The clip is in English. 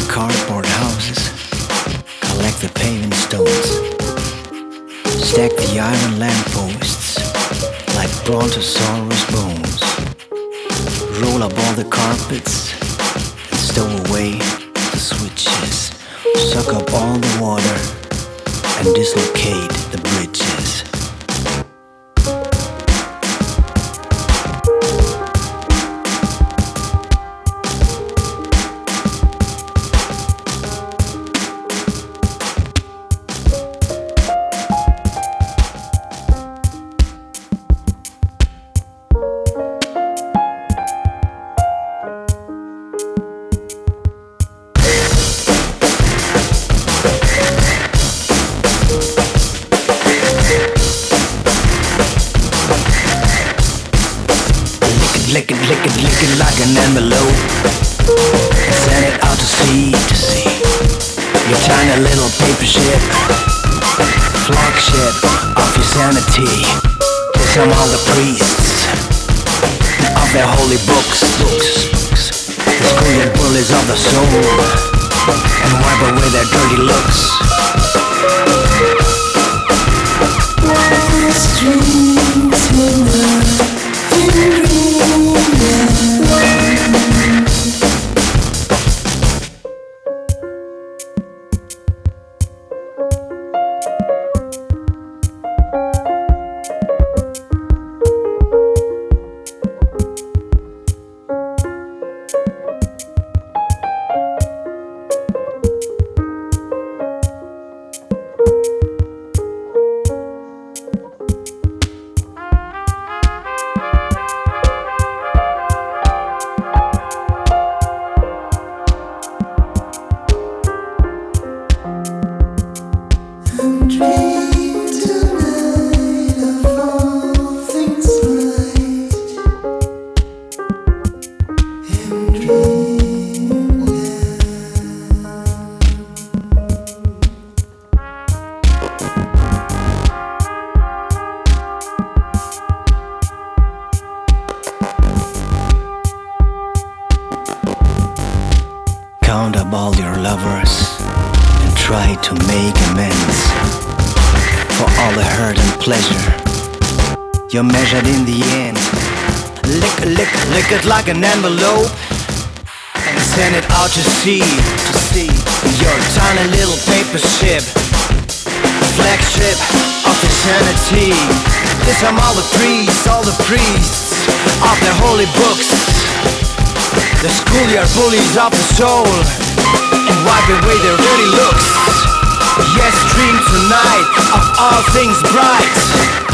cardboard houses, collect the paving stones, stack the iron lampposts like brontosaurus bones, roll up all the carpets and stow away the switches, suck up all the water and dislocate the bridges. Lick it like an envelope. Send it out to sea, your tiny little paper ship, flagship of your sanity. Some all the priests of their holy books, the screaming bullies of the soul, and wipe away their dirty looks. What streets in the Count up all your lovers and try to make amends for all the hurt and pleasure you're measured in the end. Lick it like an envelope and send it out to sea, your tiny little paper ship, flagship of your sanity. Disarm all the priests of their holy books, the schoolyard bullies of the soul, and wipe away their dirty looks. Yes, dream tonight of all things bright.